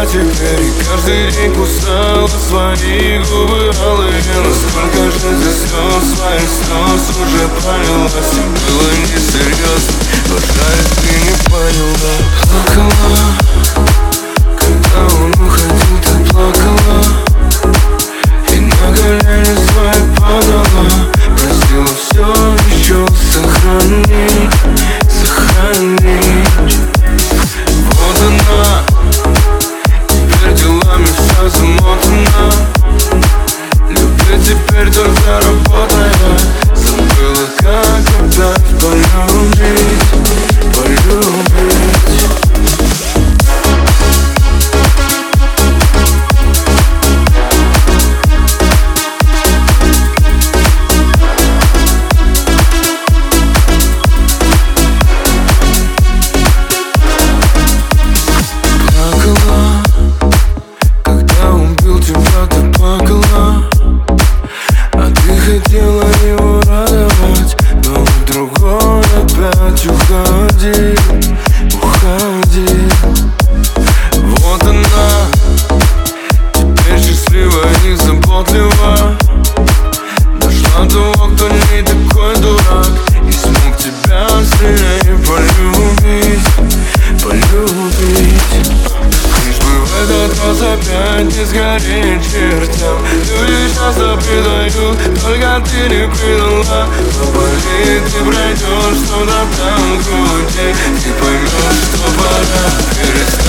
теперь и каждый день кусала свои губы алые. Но сколько же здесь слез, своих слез уже пролилось. И было несерьезно, но жаль, ты не поняла. Плакала, когда он уходил, ты плакала, и на колени свои падала. Просила все еще сохранить, сохранить. Вот она, теперь делами вся замотана. Любит теперь только работая. Забыла, как вновь полюбить, полюбить. Хотела его радовать, но другой опять уходил, уходил. Вот она, теперь счастливая и заботлива. Нашла того, кто не такой дурак и смог тебя сильнее полюбить, полюбить. Лишь бы в этот раз опять не сгореть чертям. Люди часто предают, только ты не предала. Но болит, ты пройдешь, что-то там в груди. Ты поймешь, что пора перестать.